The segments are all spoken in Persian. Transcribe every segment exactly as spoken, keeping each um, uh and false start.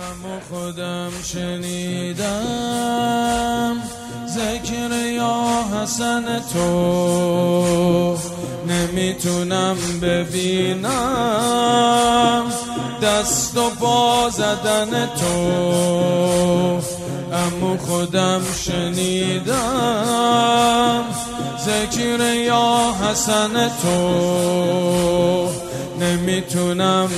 اما خودم شنیدم ذکر یا حسن تو، نمیتونم ببینم دست و پا زدن تو. اما خودم شنیدم ذکر یا حسن تو، نمیتونم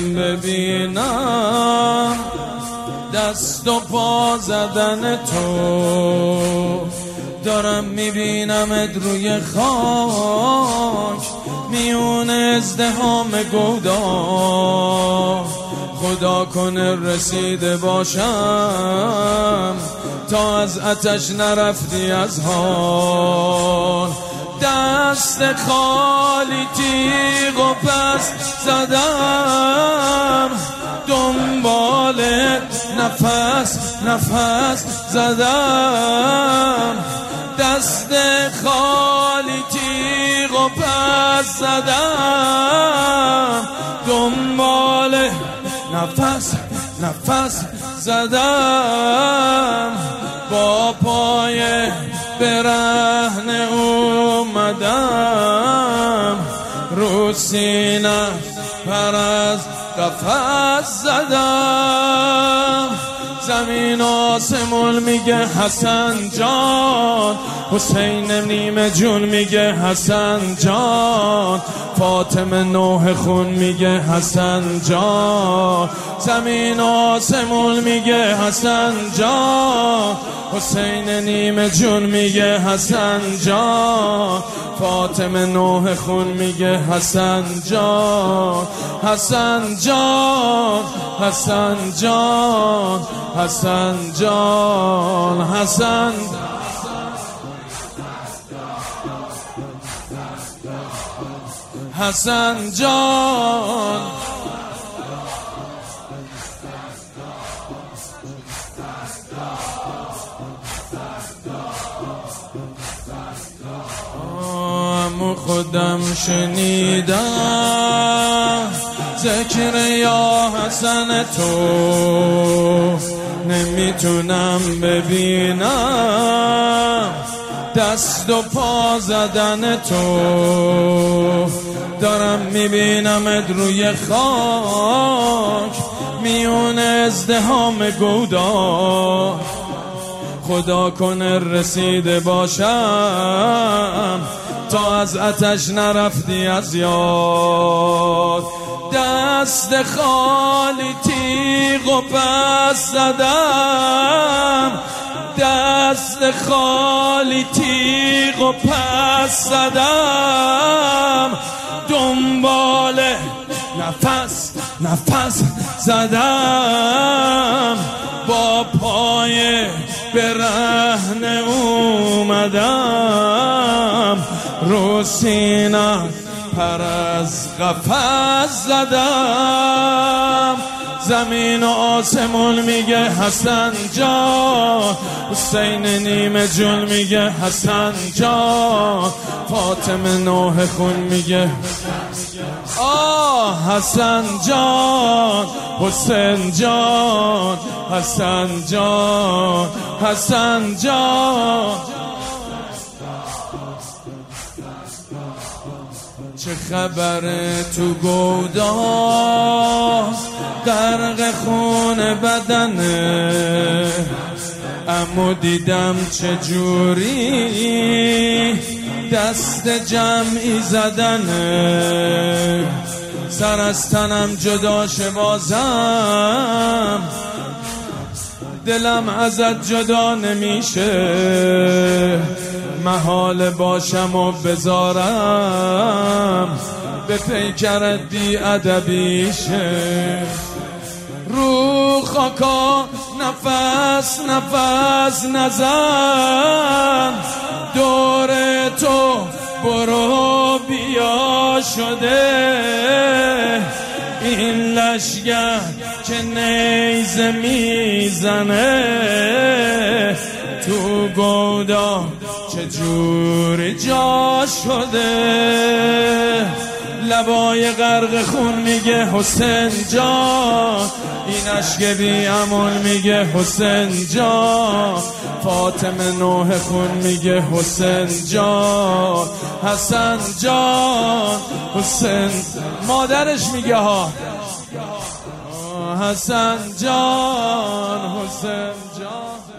ببینم دست و پا زدن تو. دارم میبینمت روی خاک میون ازدحام گودا، خدا کنه رسیده باشم تا از آتش نرفتی از حال. دست خالی تیغ و پس زدم، دنبالت نفس نفس زدم. دست خالی تیغ و پس زدم، دنبال نفس نفس زدم. با پای برهنه اومدم، رو سینه پر از قفس زدم. زمین آسمون میگه حسن جان، حسین نیمه جون میگه حسن جان، فاطمه نوح خون میگه حسن جان. زمین آسمون میگه حسن جان، حسین نیمه جون میگه حسن جان، فاطمه نوح خون میگه حسن جان. حسن جان حسن جان حسن جان حسن حسن جان. اما خودم شنیدم ذکر یا حسن تو، نمیتونم ببینم دست و پا زدن تو. دارم میبینمت روی خاک میون ازدحام گودا، خدا کنه رسیده باشم تا از آتش نرفتی از یاد. دست خالی تیغ و پس زدم، دست خالی تیغ و پس زدم. دنبال نفس نفس زدم، با پای برهنه اومدم، رو سینه پر از قفس زدم. زمین و آسمون میگه حسن جان، حسین نیمه جون میگه حسن جان، فاطمه نوح خون میگه آه حسن جان حسین جان حسن جان حسن جان. چه خبره تو گودا، غرق خون بدنه، اما دیدم چجوری دست جمعی زدنه. سر از تنم جدا شه بازم، دلم ازت جدا نمیشه. محال باشم و بذارم به پیکرت بی ادبیشه. رو خاکا نفس نفس نزن، دور تو برو بیا شده این لشگر که نیزه میزنه. تو گودا چجوری جا شده، لبای غرق خون میگه حسین جان، این اشک بی امل میگه حسین جان، فاطمه نوح خون میگه حسین جان، حسن جان حسین. مادرش میگه ها حسن جان حسین جان.